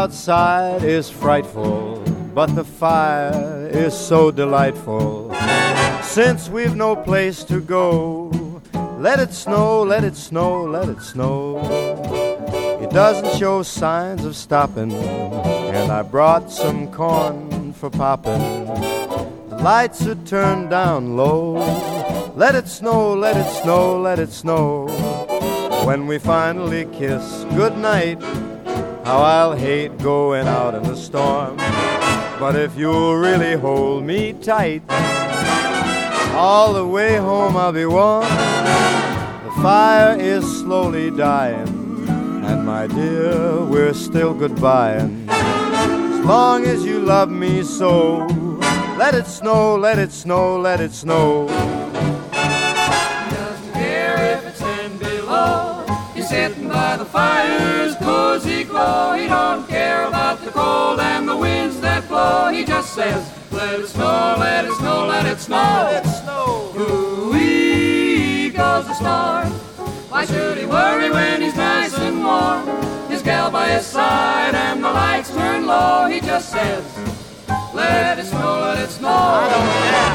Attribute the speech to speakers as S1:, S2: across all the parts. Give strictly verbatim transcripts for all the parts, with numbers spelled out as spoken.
S1: outside is frightful, but the fire is so delightful. Since we've no place to go, let it snow, let it snow, let it snow. It doesn't show signs of stopping, and I brought some corn for popping. The lights are turned down low. Let it snow, let it snow, let it snow. When we finally kiss goodnight, how I'll hate going out in the storm. But if you'll really hold me tight, all the way home I'll be warm. The fire is slowly dying, and my dear, we're still goodbying. As long as you love me so, let it snow, let it snow, let it snow.
S2: He doesn't care if it's ten below. He's sitting by the fire's cozy glow. He don't care about the cold and the winds that blow. He just says, let it snow, let it snow, let it snow.
S1: Let it snow.
S2: Ooh-wee goes the star. Why should he worry when he's nice and warm? His gal by his side and the lights turn low. He just says, let it snow, let it snow. I don't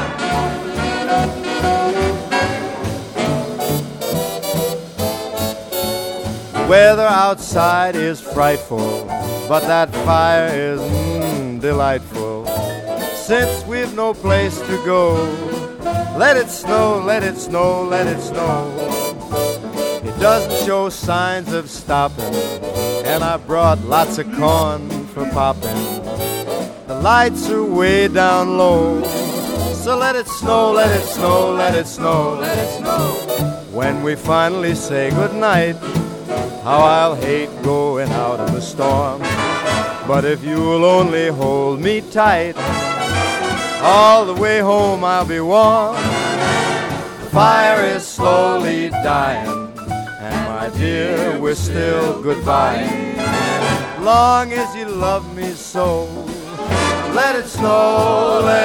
S1: care. The weather outside is frightful, but that fire is mm, delightful. Since we've no place to go, let it snow, let it snow, let it snow. It doesn't show signs of stopping, and I brought lots of corn for popping. The lights are way down low, so let it snow, let it snow, let it snow, let it snow. When we finally say goodnight, how I'll hate going out in the storm. But if you'll only hold me tight, all the way home I'll be warm. The fire is slowly dying, and my dear, we're still goodbye. Long as you love me so, let it snow, let